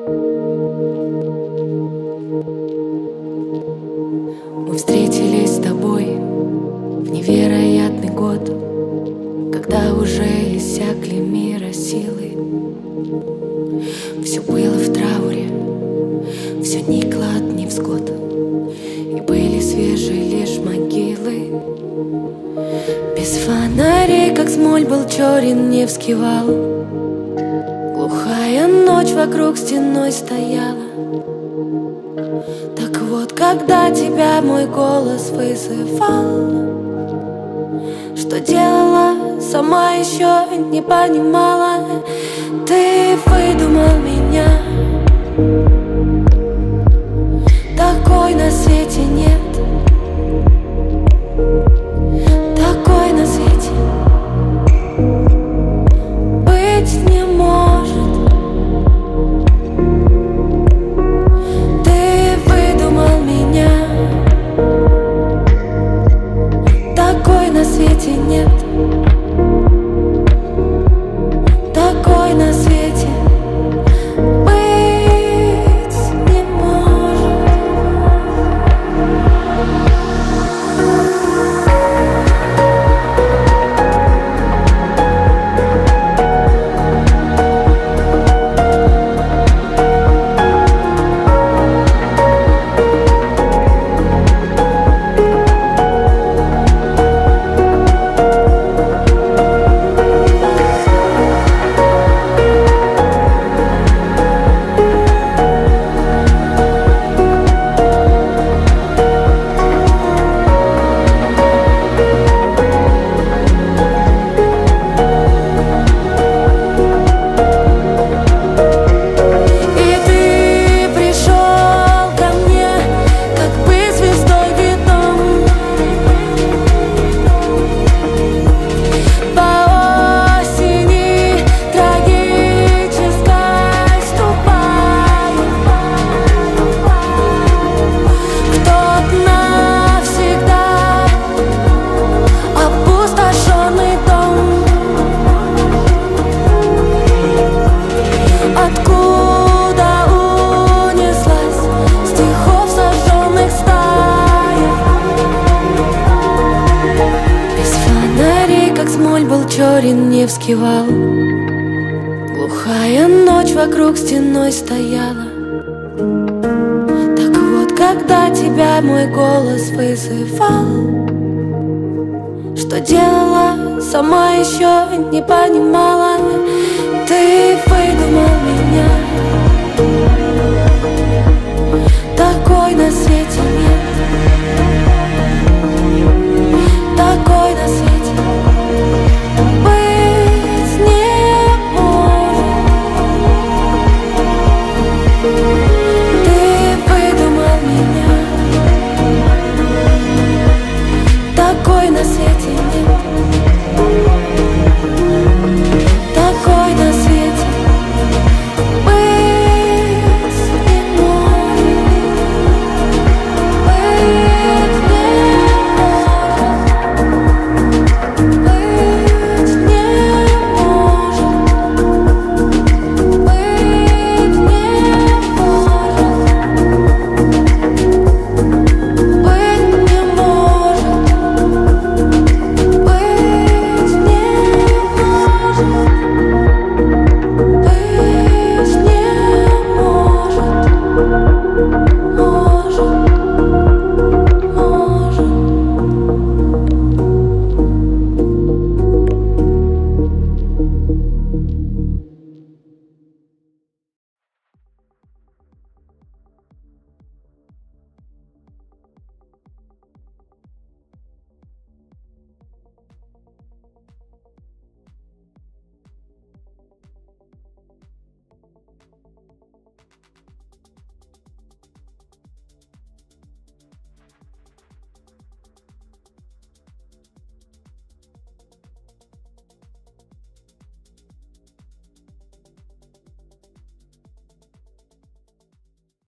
Мы встретились с тобой в невероятный год, когда уже иссякли мира силы. Все было в трауре, все никло от невзгод, и были свежие лишь могилы. Без фонарей, как смоль, был черен Невский вал. Глухая ночь вокруг стеной стояла. Так вот, когда тебя мой голос вызывал, что делала, сама еще не понимала. Ты выдумал меня, такой на свете нет, такой на свете быть не может. Ты выдумал меня, такой на свете нет, такой на свете быть не может. Черен Невский вал. Глухая ночь вокруг стеной стояла. Так вот, когда тебя мой голос вызывал, что делала, сама еще не понимала. Ты выдумал меня,